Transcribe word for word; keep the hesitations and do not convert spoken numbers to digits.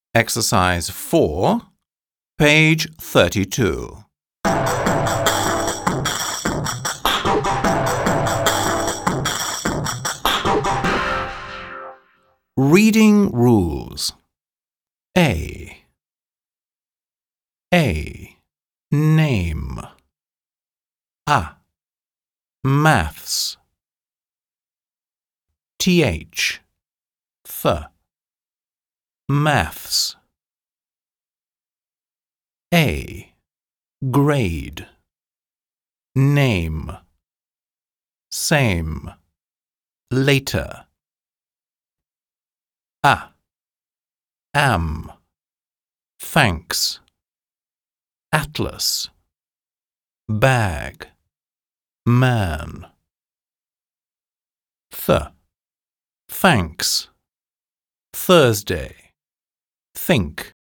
Exercise four, page thirty-two. Reading rules. A. A. Name. A. Maths. Th. Th. Maths. A. Grade. Name. Same. Later. A. Am. Thanks. Atlas. Bag. Man. Th. Thanks. Thursday. Think.